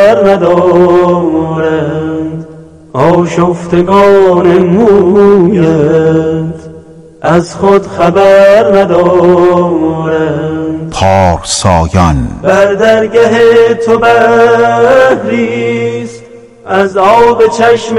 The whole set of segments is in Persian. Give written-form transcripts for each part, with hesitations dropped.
خبر ندارند، آشفتگان مویت از خود خبر ندارند. پارسایان بر درگه تو بحریست از آب چشم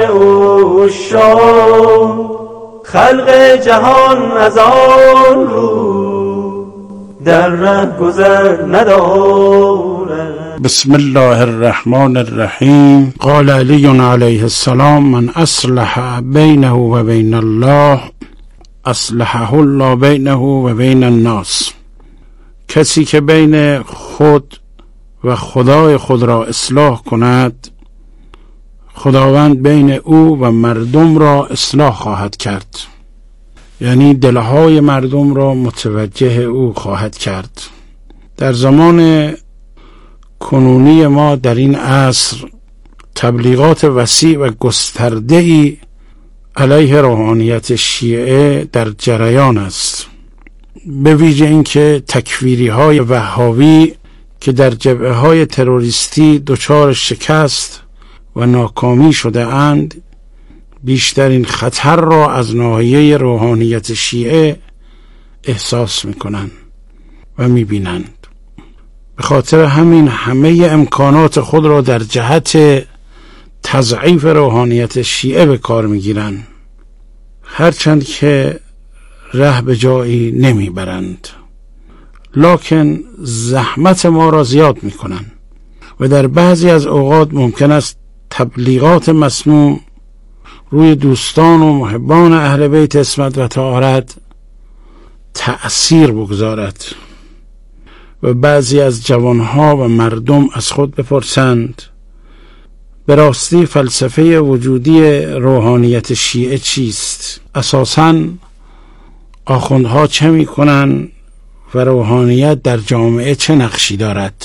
عشاق، خلق جهان از آن رو در ره گذر ندارد. بسم الله الرحمن الرحیم. قال علی علیه السلام: من اصلح بینه و بین الله اصلحه الله بینه و بین الناس. کسی که بین خود و خدای خود را اصلاح کند، خداوند بین او و مردم را اصلاح خواهد کرد، یعنی دلهای مردم را متوجه او خواهد کرد. در زمان کنونی ما در این عصر تبلیغات وسیع و گسترده‌ای علیه روحانیت شیعه در جریان است، به ویژه اینکه تکفیری های وهابی که در جبهه های تروریستی دچار شکست و ناکامی شده اند، بیشترین خطر را از ناحیه روحانیت شیعه احساس میکنند و میبینند. به خاطر همین همه امکانات خود را در جهت تضعیف روحانیت شیعه به کار میگیرند، هرچند که ره به جایی نمیبرند، لکن زحمت ما را زیاد میکنند و در بعضی از اوقات ممکن است تبلیغات مسموم روی دوستان و محبان اهل بیت عصمت و طهارت تأثیر بگذارد و بعضی از جوانها و مردم از خود بپرسند به راستی فلسفه وجودی روحانیت شیعه چیست؟ اساساً آخوندها چه می کنن و روحانیت در جامعه چه نقشی دارد؟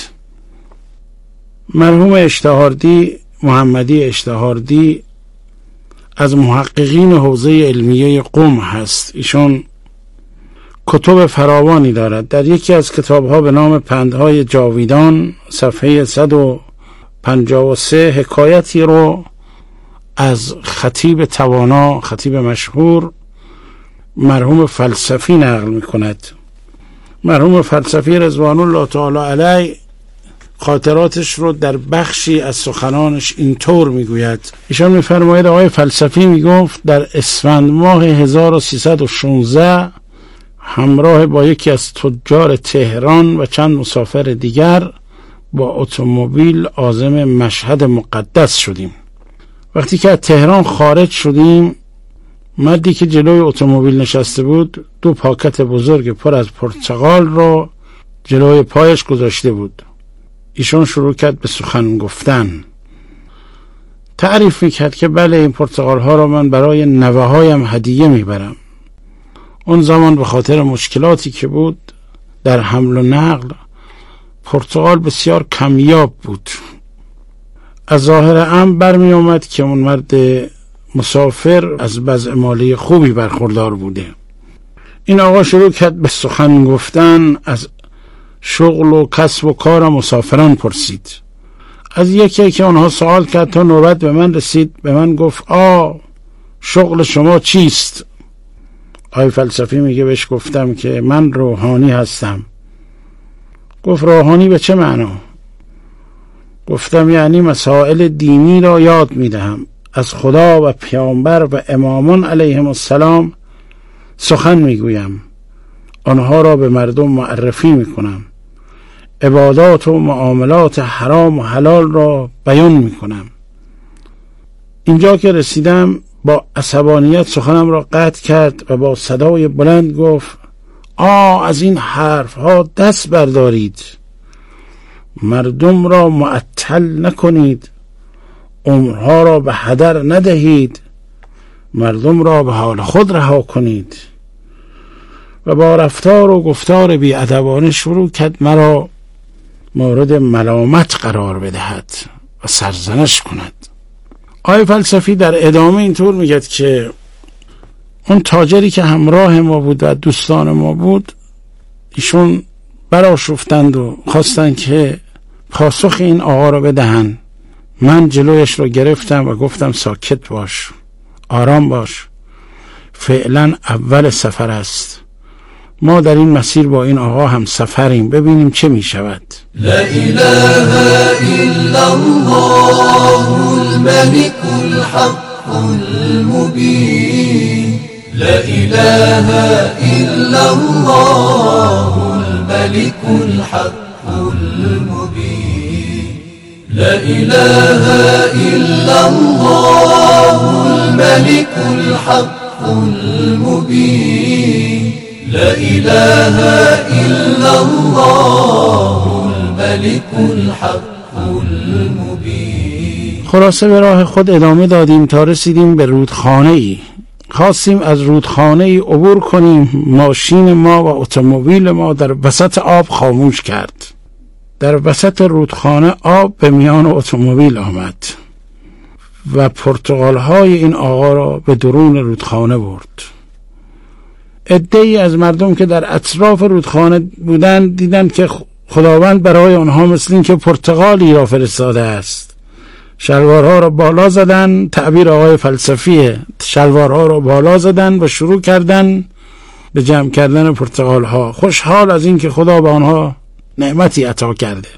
مرحوم اشتهاردی، محمدی اشتهاردی، از محققین حوزه علمیه قم هست. ایشون کتب فراوانی دارد. در یکی از کتابها به نام پندهای جاویدان صفحه 153 حکایتی رو از خطیب توانا، خطیب مشهور، مرحوم فلسفی نقل می کند. مرحوم فلسفی رضوان الله تعالی علیه خاطراتش رو در بخشی از سخنانش اینطور میگوید. ایشان میفرماید آقای فلسفی میگفت در اسفند ماه 1316 همراه با یکی از تجار تهران و چند مسافر دیگر با اتومبیل عازم مشهد مقدس شدیم. وقتی که از تهران خارج شدیم، مردی که جلوی اتومبیل نشسته بود 2 پاکت بزرگ پر از پرتقال رو جلوی پایش گذاشته بود. ایشون شروع کرد به سخن گفتن. تعریف میکرد که بله، این پرتقال ها را من برای نوه هایم هدیه میبرم. اون زمان به خاطر مشکلاتی که بود در حمل و نقل، پرتقال بسیار کمیاب بود. از ظاهر امر برمی آمد که اون مرد مسافر از وضع مالی خوبی برخوردار بوده. این آقا شروع کرد به سخن گفتن، از شغل و کسب و کار مسافران پرسید. از یکی که آنها سوال کرد تا نوبت به من رسید، به من گفت شغل شما چیست؟ آقای فلسفی میگه بهش گفتم که من روحانی هستم. گفت روحانی به چه معنا؟ گفتم یعنی مسائل دینی را یاد میدهم، از خدا و پیامبر و امامان علیهم السلام سخن میگویم، آنها را به مردم معرفی میکنم، عبادات و معاملات حرام و حلال را بیان میکنم. اینجا که رسیدم با عصبانیت سخنم را قطع کرد و با صدای بلند گفت از این حرف ها دست بردارید، مردم را معطل نکنید، عمرها را به هدر ندهید، مردم را به حال خود رها کنید. و با رفتار و گفتار بی‌ادبانه شروع کرد مرا مورد ملامت قرار بدهد و سرزنش کند. آقای فلسفی در ادامه اینطور میگه که اون تاجری که همراه ما بود و دوستان ما بود، ایشون برآشفتند و خواستند که پاسخ این آقا را بدهند. من جلویش رو گرفتم و گفتم ساکت باش، آرام باش، فعلا اول سفر است، ما در این مسیر با این آقا هم سفریم، ببینیم چه می شود. لا اله الا الله الملك الحق المبين، لا اله الا الله الملك الحق المبين، لا اله الا الله الملك الحق المبين، لا اله الا الله الملك الحق المبين. خلاصه به راه خود ادامه دادیم تا رسیدیم به رودخانه‌ای. خواستیم از رودخانه‌ای عبور کنیم. ماشین ما و اتومبیل ما در وسط آب خاموش کرد. در وسط رودخانه آب به میان اتومبیل آمد و پرتقال‌های این آقا را به درون رودخانه برد. عده‌ای از مردم که در اطراف رودخانه بودند دیدند که خداوند برای آنها مثل این که پرتقالی را فرستاده است. شلوارها را بالا زدن، تعبیر آقای فلسفیه، شلوارها را بالا زدن و شروع کردن به جمع کردن پرتقال‌ها، خوشحال از این که خدا به آنها نعمتی عطا کرده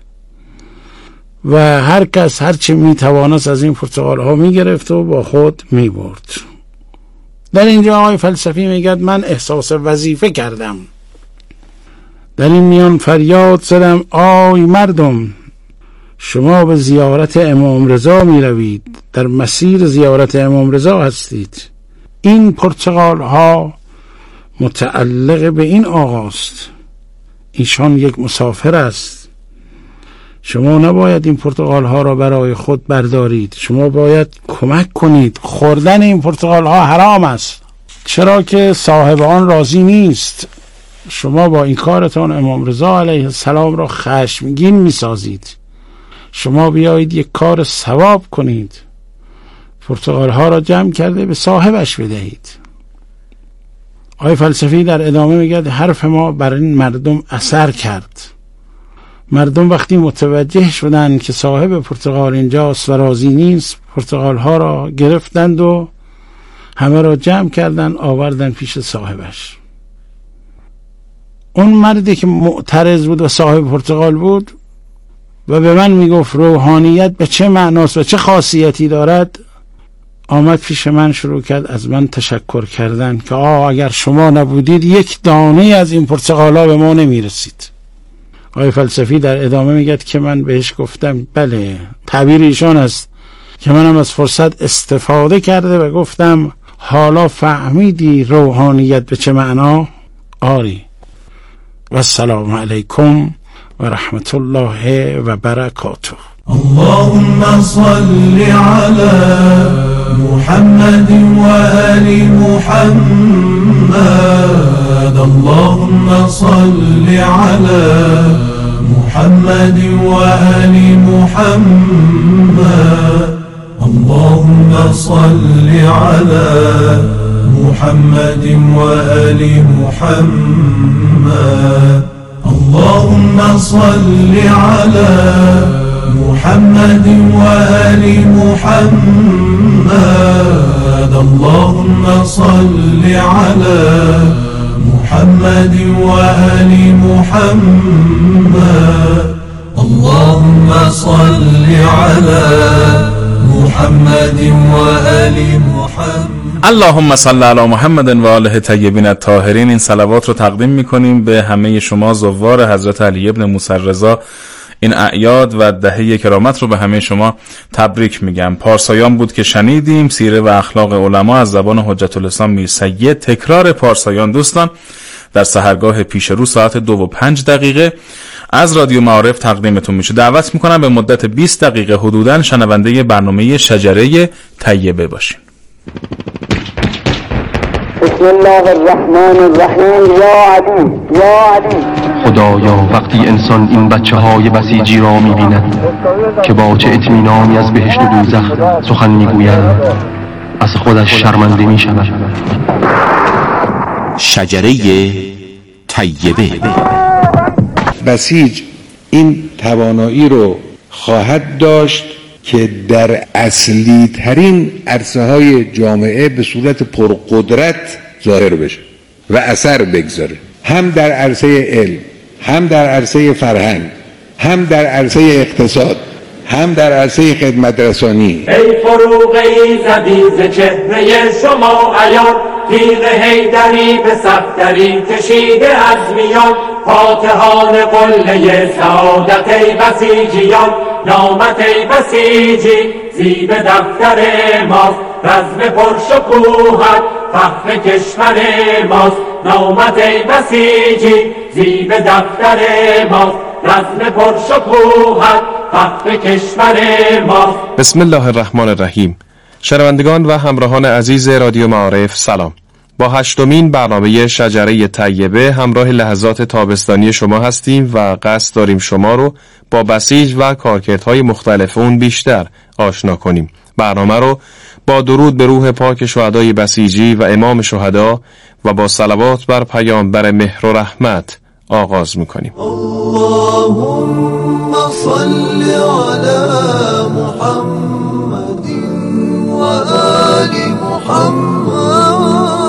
و هر کس هر چه می توانست از این پرتقال‌ها می گرفت و با خود می برد. در اینجا آقای فلسفی میگه من احساس وظیفه کردم. در این میان فریاد زدم آی مردم، شما به زیارت امام رضا می روید، در مسیر زیارت امام رضا هستید. این پرتقال ها متعلق به این آقاست، ایشان یک مسافر است. شما نباید این پرتقال ها را برای خود بردارید، شما باید کمک کنید. خوردن این پرتقال ها حرام است، چرا که صاحب آن راضی نیست. شما با این کارتان امام رضا علیه السلام را خشمگین می سازید. شما بیایید یک کار ثواب کنید، پرتقال ها را جمع کرده به صاحبش بدهید. آقای فلسفی در ادامه میگه حرف ما بر این مردم اثر کرد. مردم وقتی متوجه شدند که صاحب پرتقال اینجاست و راضی نیست، پرتقال ها را گرفتند و همه را جمع کردند آوردن پیش صاحبش. اون مردی که معترض بود و صاحب پرتقال بود و به من میگفت روحانیت به چه معناست و چه خاصیتی دارد، آمد پیش من شروع کرد از من تشکر کردن که اگر شما نبودید یک دانه از این پرتقالا به ما نمیرسید. آقای فلسفی در ادامه میگه که من بهش گفتم بله، تعبیر ایشان است که منم از فرصت استفاده کرده و گفتم حالا فهمیدی روحانیت به چه معنا؟ آری. و السلام علیکم و رحمت الله و برکاته. اللهم صل على محمد وآل محمد، اللهم صل على محمد وآل محمد، اللهم صل على محمد وآل محمد، اللهم صل على محمد وآل محمد، اللهم صل على محمد وآل محمد، اللهم صل على محمد وآل محمد. اللهم صل علی محمد و آله طیبین الطاهرین. این صلوات رو تقدیم میکنیم به همه شما زوار حضرت علی ابن موسی رضا. این اعیاد و دهه کرامت رو به همه شما تبریک میگم. پارسایان بود که شنیدیم سیره و اخلاق علما از زبان حجت الاسلام میر سید. تکرار پارسایان دوستان در سحرگاه پیش رو ساعت 2:05 از رادیو معارف تقدیمتون میشه. دعوت میکنم به مدت 20 دقیقه حدوداً شنونده برنامه شجره طیبه باشین. بسم الله الرحمن الرحیم. یا علی یا علی. خدایا وقتی انسان این بچه‌های بسیجی را می‌بیند که با چه اطمینانی از بهشت و دوزخ سخن می‌گویند، از خودش شرمنده می‌شود. شجره طیبه. بسیج این توانایی رو خواهد داشت که در اصلی ترین عرصه های جامعه به صورت پرقدرت ظاهر بشه و اثر بگذاره، هم در عرصه علم، هم در عرصه فرهنگ، هم در عرصه اقتصاد، هم در عرصه خدمت رسانی. ای فروغی زدی ز چهره شما عیان، تیغ حیدری به صفدری کشیده از میان، فاتحان قله سعادت ای بسیجیان، نامت ای بسیجی زیب دفتر ماست، رزم پرشکوهت فخر کشور ماست، نامت ای بسیجی زیب دفتر ماست، رزم پرشکوهت فخر کشور ماست. بسم الله الرحمن الرحیم. شنوندگان و همراهان عزیز رادیو معارف سلام. با 8مین برنامه شجره طیبه همراه لحظات تابستانی شما هستیم و قصد داریم شما رو با بسیج و کارکردهای مختلف اون بیشتر آشنا کنیم. برنامه رو با درود به روح پاک شهدای بسیجی و امام شهدا و با صلوات بر پیامبر مهر و رحمت آغاز میکنیم. اللهم صل علی محمد و آل محمد.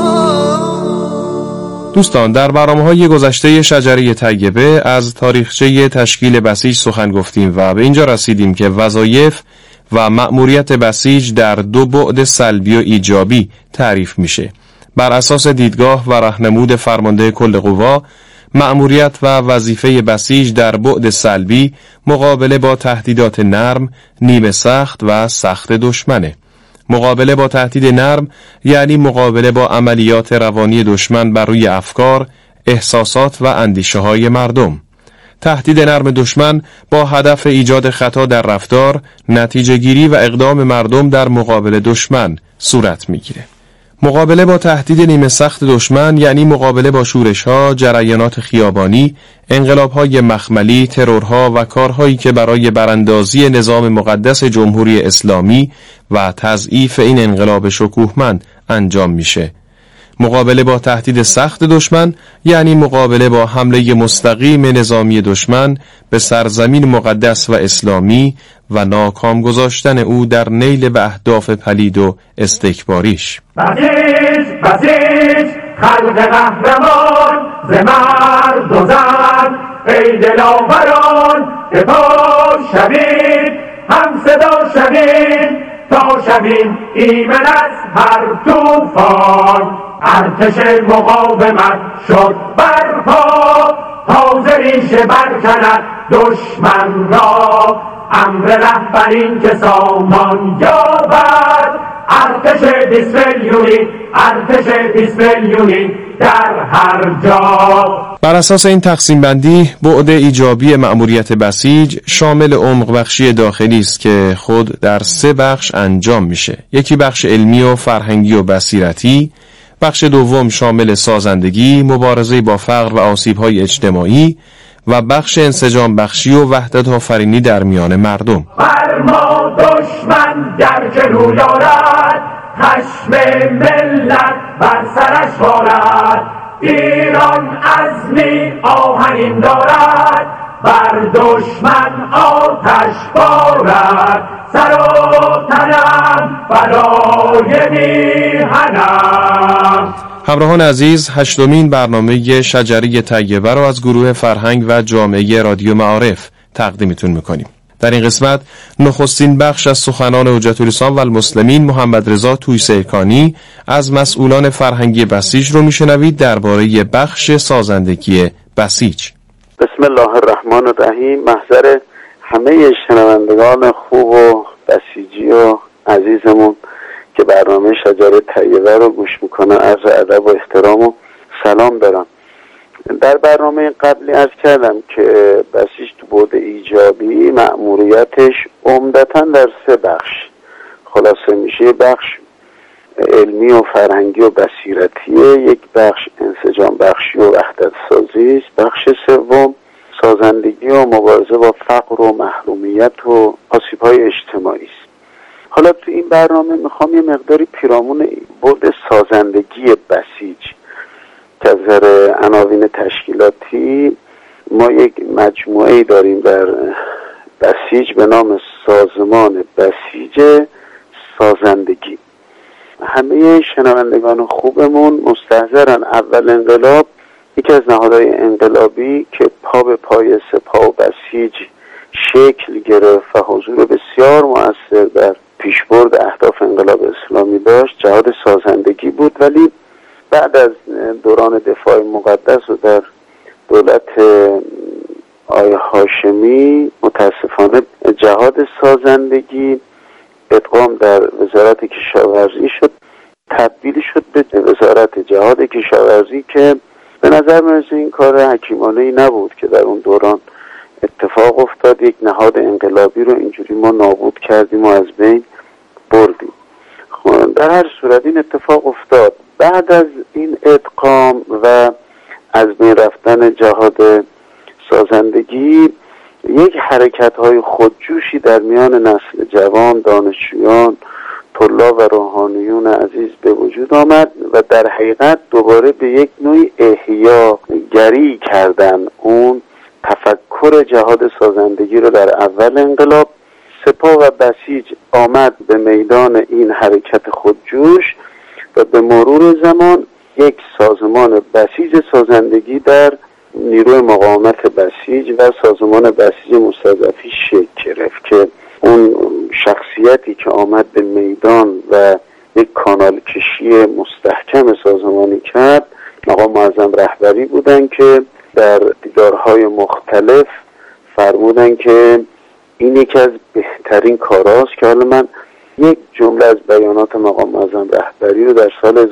دوستان، در برنامه‌های گذشته شجره طیبه از تاریخچه تشکیل بسیج سخن گفتیم و به اینجا رسیدیم که وظایف و مأموریت بسیج در دو بعد سلبی و ایجابی تعریف میشه. بر اساس دیدگاه و راهنمود فرمانده کل قوا، مأموریت و وظیفه بسیج در بعد سلبی مقابله با تهدیدات نرم، نیمه سخت و سخت دشمنه. مقابله با تهدید نرم یعنی مقابله با عملیات روانی دشمن بر روی افکار، احساسات و اندیشه های مردم. تهدید نرم دشمن با هدف ایجاد خطا در رفتار، نتیجه گیری و اقدام مردم در مقابل دشمن صورت میگیره. مقابله با تهدید نیمه سخت دشمن یعنی مقابله با شورش‌ها، جریانات خیابانی، انقلاب‌های مخملی، ترورها و کارهایی که برای براندازی نظام مقدس جمهوری اسلامی و تضعیف این انقلاب شکوهمند انجام میشه. مقابله با تهدید سخت دشمن یعنی مقابله با حمله مستقیم نظامی دشمن به سرزمین مقدس و اسلامی و ناکام گذاشتن او در نیل به اهداف پلید و استکباریش. بسیج خلق قهرمان ز مرد و زن، ای دلاوران به پا شوید، هم صدا شوید تا شوید ایمن از هر طوفان. ارتش مقاومت شد برپا، تازه ریشه برکند دشمن را، امر رهبرین که سامان یابد. ارتش 20 میلیونی، ارتش 20 میلیونی در هر جا. بر اساس این تقسیم بندی، بعد ایجابی مأموریت بسیج شامل عمق بخشی داخلی است که خود در 3 بخش انجام میشه. یکی بخش علمی و فرهنگی و بصیرتی، بخش دوم شامل سازندگی، مبارزه با فقر و آسیب‌های اجتماعی و بخش انسجام بخشی و وحدت آفرینی در میان مردم. بر ما دشمن در که رو دارد، خشم ملت بر سرش بارد. ایران عزمی آهنین دارد، بر دشمن آتش بارد. سر و تنم برای میهنم. همراهان عزیز، 8مین برنامه شجره طیبه رو از گروه فرهنگ و جامعه رادیو معارف تقدیمتون میکنیم. در این قسمت نخستین بخش از سخنان حجت الاسلام و المسلمین محمد رضا تویسرکانی از مسئولان فرهنگی بسیج رو میشنوید درباره بخش سازندگی بسیج. بسم الله الرحمن الرحیم. محضر همه شنوندگان خوب و بسیجی و عزیزمون که برنامه شجره طیبه رو گوش میکنن عرض ادب و احترام و سلام دارم. در برنامه قبلی عرض کردم که بسیج تو بعد ایجابی مأموریتش عمدتاً در 3 بخش خلاصه میشه. بخش علمی و فرهنگی و بصیرتیه، یک بخش انسجام بخشی و وحدت سازی است، بخش سوم سازندگی و مبارزه با فقر و محرومیت و آسیب‌های اجتماعی است. حالا تو این برنامه میخوام یه مقداری پیرامون بعد سازندگی بسیج که از نظر عناوین تشکیلاتی ما یک مجموعه داریم در بسیج به نام سازمان بسیج سازندگی. همه شنوندگان خوبمون مستحضرن اول انقلاب یکی از نهادهای انقلابی که پا به پای سپاه و بسیج شکل گرفت و حضور بسیار مؤثر در پیشبرد اهداف انقلاب اسلامی داشت جهاد سازندگی بود، ولی بعد از دوران دفاع مقدس و در دولت آقای هاشمی متاسفانه جهاد سازندگی ادغام در وزارت کشاورزی شد، تبدیل شد به وزارت جهاد کشاورزی که به نظر میرسه این کار حکیمانه‌ای نبود که در اون دوران اتفاق افتاد. یک نهاد انقلابی رو اینجوری ما نابود کردیم و از بین بردیم. در هر صورت این اتفاق افتاد. بعد از این ادغام و از بین رفتن جهاد سازندگی یک حرکت‌های خودجوشی در میان نسل جوان، دانشجویان، طلاب و روحانیون عزیز به وجود آمد و در حقیقت دوباره به یک نوع احیاگری کردن اون تفکر جهاد سازندگی رو در اول انقلاب. سپاه و بسیج آمد به میدان این حرکت خودجوش و به مرور زمان یک سازمان بسیج سازندگی در نیروی مقاومت بسیج و سازمان بسیج مستضعفی شکل گرفت که اون شخصیتی که آمد به میدان و یک کانال کشی مستحکم سازمانی کرد مقام معظم رهبری بودن که در دیدارهای مختلف فرمودن که این یکی از بهترین کاراست که حالا من یک جمله از بیانات مقام معظم رهبری رو در سال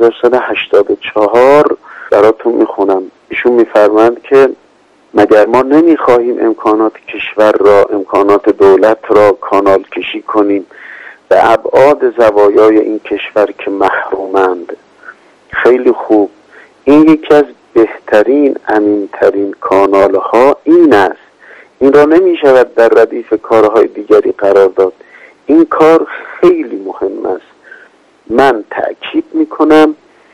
1384 براتون میخونم. ایشون میفرمایند که مگر ما نمیخواهیم امکانات کشور را، امکانات دولت را کانال کشی کنیم به ابعاد زوایای این کشور که محرومند؟ خیلی خوب، این یکی از بهترین، امینترین کانال ها این است. این را نمی شود در ردیف کارهای دیگری قرار داد. این کار خیلی مهم است. من تأکید می کنم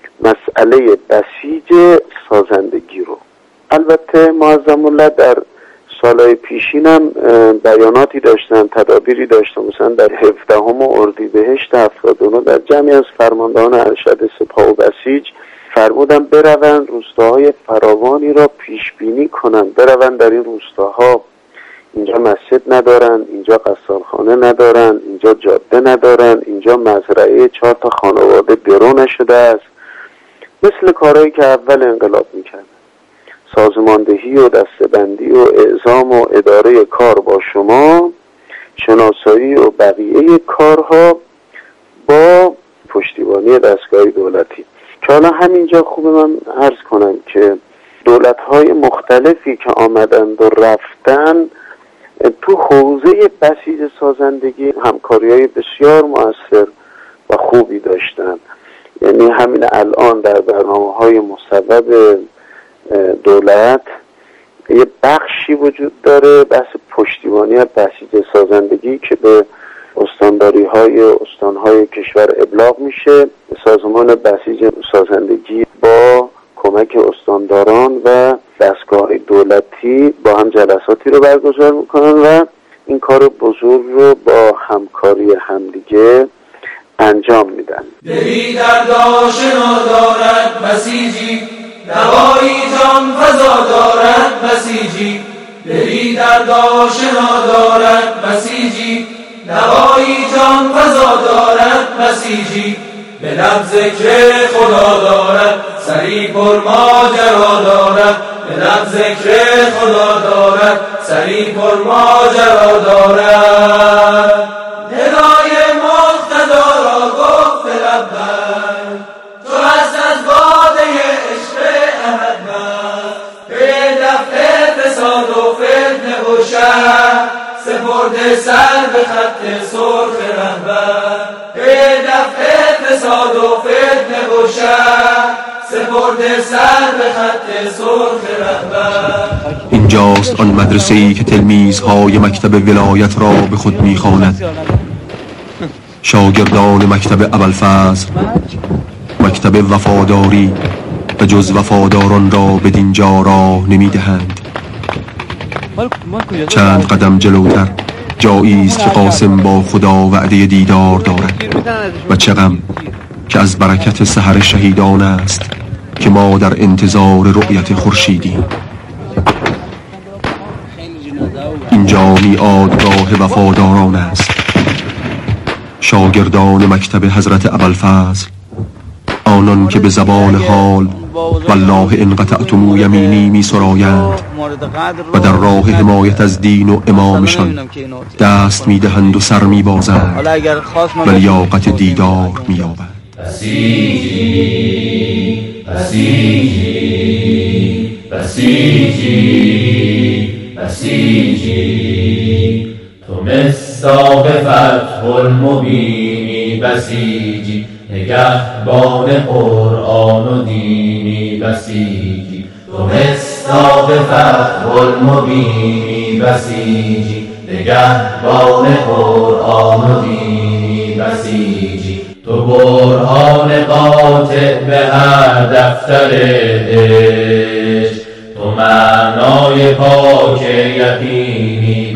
مسئله بسیج سازندگی رو. البته معظم الله در سالهای پیشینم بیاناتی داشتن، تدابیری داشتن. مثلا در 17 اردیبهشت 79 در جمعی از فرماندهان ارشد سپاه و بسیج فرمودن بروند روستاهای فراوانی را پیش بینی کنند، بروند در این روستاها اینجا مسجد ندارن، اینجا قصالخانه ندارن، اینجا جاده ندارن، اینجا مزرعه 4 خانواده درو نشده است، مثل کارهایی که اول انقلاب میکردن. سازماندهی و دستبندی و اعزام و اداره کار با شما، شناسایی و بقیه کارها با پشتیبانی دستگاه دولتی. که حالا همینجا خوبه من عرض کنم که دولت‌های مختلفی که آمدند و رفتن تو حوزه بسیج سازندگی همکاری‌های بسیار مؤثر و خوبی داشتن. یعنی همین الان در برنامه‌های مصوب دولت یه بخشی وجود داره بحث پشتیبانی بسیج سازندگی که به استانداری‌های استان‌های کشور ابلاغ میشه. سازمان بسیج سازندگی با کمک استانداران و دستگاه دولتی با هم جلساتی رو برگزار میکنن و این کار بزرگ رو با همکاری همدیگه انجام میدن. دلی در داشنا دارد بسیجی، دوایی جان فضا دارد بسیجی. دلی در داشنا دارد بسیجی، دوایی جان فضا دارد بسیجی. به لب ذکر خدا دارد سری پر ماجرا دارد، به لب ذکر خدا دارد سری پر ماجرا دارد. ندای مقتدا را گفت لبیک، تو هست از باده عشق احمد. به دفع فساد و فتنه و شر، سپرده سر به خط سرخ رهبر. به دفع فساد و فتنه و شر، سپرده سر به خط سرخ رهبر. اینجاست آن مدرسه‌ای که تلمیذهای مکتب ولایت را به خود می‌خواند. شاگردان مکتب ابوالفضل، مکتب وفاداری و جز وفاداران را بدین جا راه نمی‌دهند. چند قدم جلوتر جایی است که قاسم با خدا وعده دیدار دارد و چه غم که از برکت سحر شهیدان است که ما در انتظار رؤیت خورشیدیم. اینجا میعادگاه وفاداران است، شاگردان مکتب حضرت ابوالفضل، آنان که به زبان حال والله ان قطعتم یمینی می سرایند و در راه حمایت از دین و امامشان دست می دهند و سر می بازند و لیاقت دیدار می یابند. بسیجی بسیجی بسیجی بسیجی تو مصداق فتح المبینی بسیجی نگهبان قرآن و دینی بسیجی تو مصداق فتح المبینی بسیجی نگهبان قرآن و دینی بسیجی تو برهان قاطع به هر دفتر عشق تو معنای پاک یقینی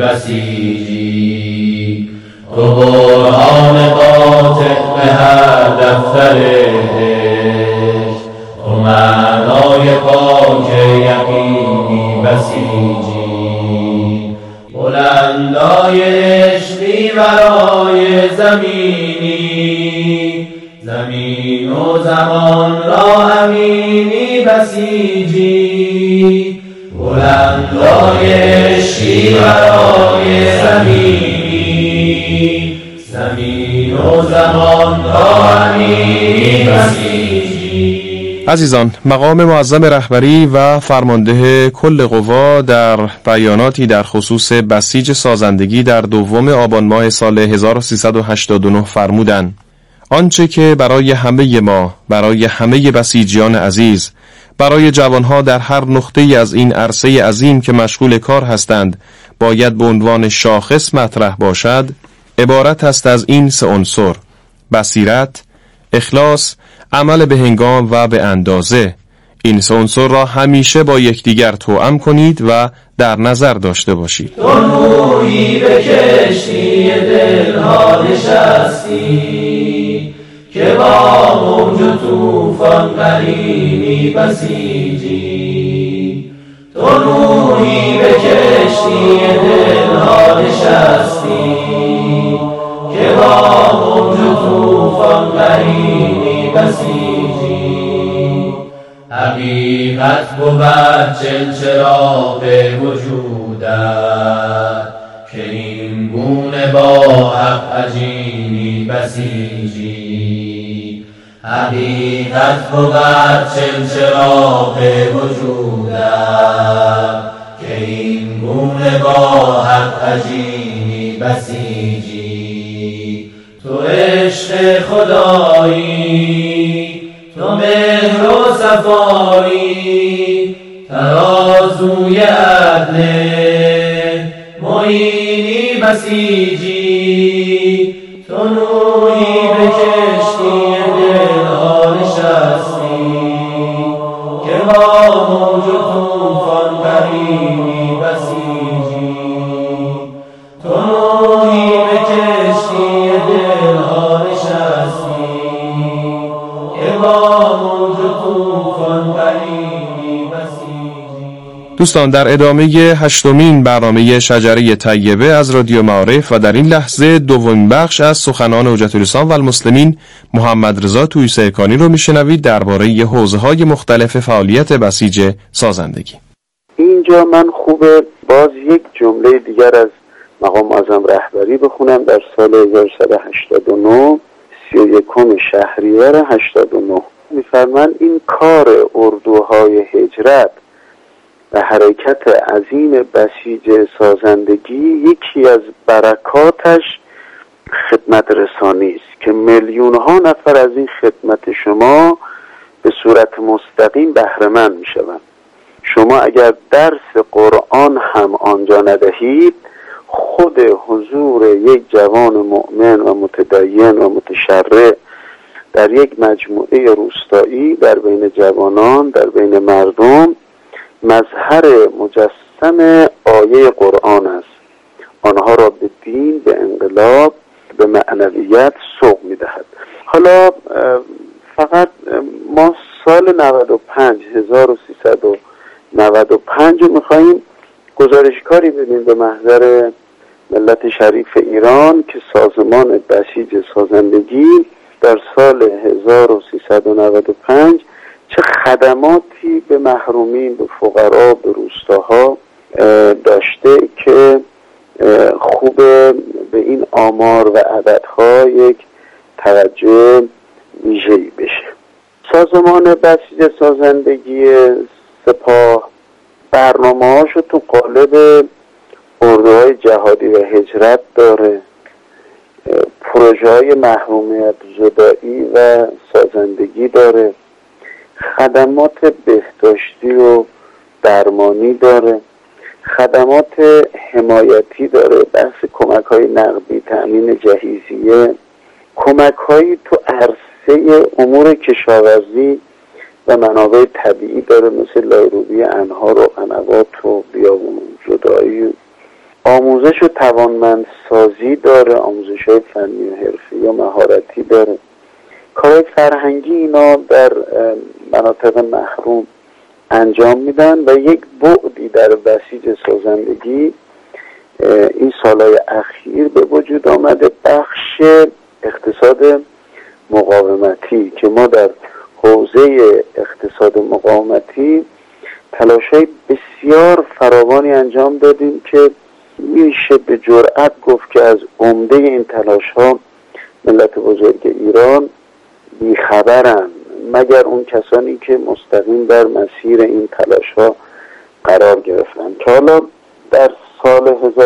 بسیجی تو برهان قاطع به هر دفتر عشق تو معنای پاک یقینی بسیجی بلندای عشقی برای زمینی زمین و زمان را امینی بسیجی بلندای عشقی برای زمینی زمین و زمان را امینی بسیجی. عزیزان، مقام معظم رهبری و فرمانده کل قوا در بیاناتی در خصوص بسیج سازندگی در 2 آبان ماه سال 1389 فرمودند آنچه که برای همه ما، برای همه بسیجیان عزیز، برای جوانها در هر نقطه‌ای از این عرصه عظیم که مشغول کار هستند باید به عنوان شاخص مطرح باشد، عبارت است از این 3 عنصر: بصیرت، اخلاص، عمل به هنگام و به اندازه. این 3 عنصر را همیشه با یکدیگر توأم کنید و در نظر داشته باشید. تو نوحی به کشتی دلها نشستی که با موج و طوفان قرینی بسیجی. تو نوحی به کشتی دلها نشستی که با موج و طوفان قرینی بسیجی. حقیقت بود چراغ وجودت که این گونه با حق عجینی بسیجی. حقیقت بود چراغ وجودت که این گونه با حق عجینی بسیجی. تو عشق خدایی، تو مهر و صفایی، ترازوی عدل معینی بسیجی. تو نوحی به کشتی دلها نشستی که با موج و طوفان قرینی بسیجی. تو نوحی به کشتی دلها نشستی که با موج و طوفان قرینی بسیجی. دوستان، در ادامه 8مین برنامه شجره طیبه از رادیو معارف و در این لحظه 2مین بخش از سخنان حجت الاسلام و المسلمین محمد رضا طوسی‌کانی رو میشنوید درباره حوزه‌های مختلف فعالیت بسیج سازندگی. اینجا من خوبه باز یک جمله دیگر از مقام معظم رهبری بخونم. در سال 1189 31 شهریور 89 میفرمان این کار اردوهای هجرت و حرکت عظیم بسیج سازندگی یکی از برکاتش خدمت رسانی است که میلیون ها نفر از این خدمت شما به صورت مستقیم بهره مند میشوند. شما اگر درس قرآن هم آنجا ندهید، خود حضور یک جوان مؤمن و متدین و متشرع در یک مجموعه روستایی در بین جوانان، در بین مردم، مظهر مجسم آیه قرآن است. آنها را به دین، به انقلاب، به معنویت سوق می‌دهد. حالا فقط ما سال 1395 می‌خواهیم گزارشکاری بدیم به محضر ملت شریف ایران که سازمان بسیج سازندگی در سال 1395 چه خدماتی به محرومین، به فقرا، به روستاها داشته که خوب به این آمار و عددها یک توجه ویژه‌ای بشه. سازمان بسیج سازندگی سپاه برنامه‌هاشو تو قالب اردوهای جهادی و هجرت داره، پروژه‌های محرومیت زدایی و سازندگی داره، خدمات بهداشتی و درمانی داره، خدمات حمایتی داره، بحث کمک‌های نقدی، تأمین جهیزیه، کمک‌هایی تو عرصه امور کشاورزی و منابع طبیعی داره، مثل لایروبی انهار و قنوات و بیابون زدایی، آموزش و توانمندسازی داره، آموزش‌های فنی و حرفی و مهارتی داره، کارهای فرهنگی اینا در مناطق محروم انجام میدن و یک بعدی در بسیج سازندگی این سالهای اخیر به وجود آمده، بخش اقتصاد مقاومتی که ما در حوزه اقتصاد مقاومتی تلاش‌های بسیار فراوانی انجام دادیم که میشه به جرئت گفت که از عمده این تلاش‌ها ملت بزرگ ایران بیخبرن، مگر اون کسانی که مستقیم در مسیر این تلاش‌ها قرار گرفتن. که حالا در سال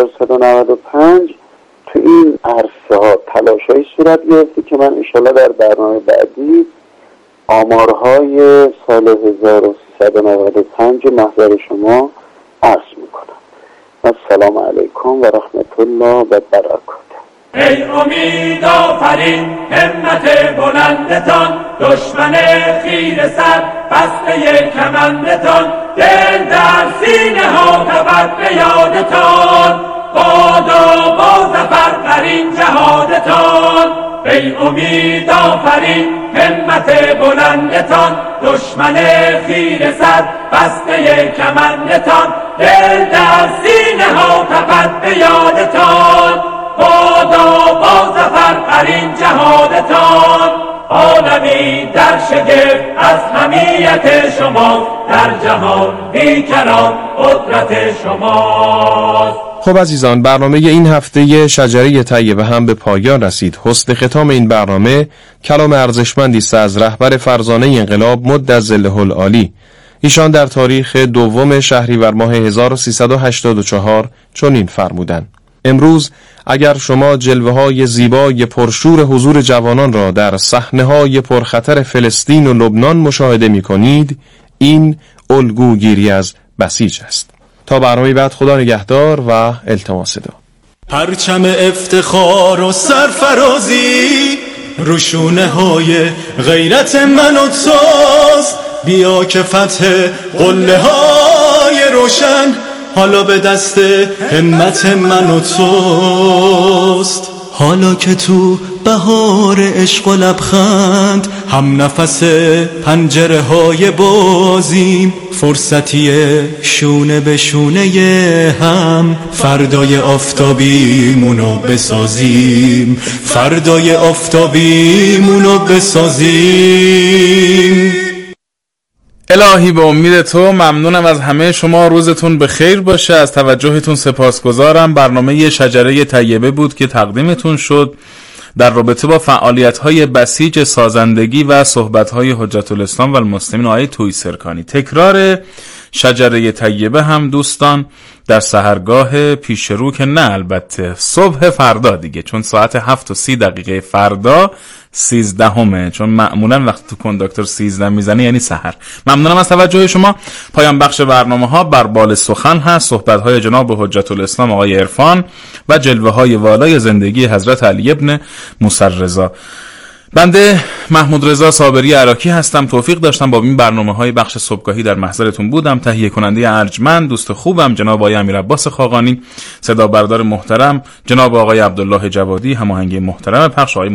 1395 تو این عرصه‌ها تلاش‌هایی صورت گرفته که من انشالله در برنامه بعدی آمارهای سال 1395 محضر شما عرض میکنم. السلام علیکم و رحمت الله و برکاته. ای امید آفرین همت بلندتان، دشمن خیره سر بسته کمندتان، دل در سینه ها تبد به یادتان، بادا با زفر در این جهادتان. ای امید آفرین همت بلندتان، دشمن خیره سر بسته کمندتان، دل در سینه ها تبد به یادتان، بادا با زفر بر این جهادتان. عالمی در شگفت از حمیت شما، در جهان بیکران قدرت شماست. خب عزیزان، برنامه این هفته شجره طیبه هم به پایان رسید. حسن ختام این برنامه کلام ارزشمندی است از رهبر فرزانه انقلاب مدظله العالی. ایشان در تاریخ 2 شهریور ماه 1384 چنین فرمودند: امروز اگر شما جلوه‌های زیبای پرشور حضور جوانان را در صحنه‌های پرخطر فلسطین و لبنان مشاهده می‌کنید، این الگوگیری از بسیج است. تا برنامه بعد، خدا نگهدار و التماس دعا. پرچم افتخار و سرفرازی روشونه های غیرت من و توست، بیا که فتح قله های روشن حالا به دست همت من و توست. حالا که تو بهار عشق و لبخند هم نفس پنجره های بازیم، فرصتی شونه به شونه هم فردای آفتابیمونو بسازیم، فردای آفتابیمونو بسازیم. الهی به امید تو ممنونم از همه شما. روزتون به خیر باشه. از توجهتون سپاسگزارم. برنامه شجره طیبه بود که تقدیمتون شد در رابطه با فعالیت‌های بسیج سازندگی و صحبت‌های حجت الاسلام و المسلمین آقای تویی سرکانی. تکرار شجره طیبه هم دوستان در سحرگاه پیش رو، که نه البته صبح فردا دیگه، چون ساعت 7:30 فردا 13، چون معمولا وقتی تو کنداکتور 13 میزنه یعنی سحر. ممنونم از توجه شما. پایان بخش برنامه‌ها بر بال سخن هست، صحبت‌های جناب حجت الاسلام آقای عرفان و جلوه‌های والای زندگی حضرت علی ابن موسی رضا. بنده محمود رضا صابری عراقی هستم. توفیق داشتم با این برنامه‌های بخش صبحگاهی در محضرتون بودم. تهیه کننده ارجمند دوست خوبم جناب آقای امیر عباس خاقانی، صدا بردار محترم جناب آقای عبدالله جوادی، هماهنگی محترم پخش آقای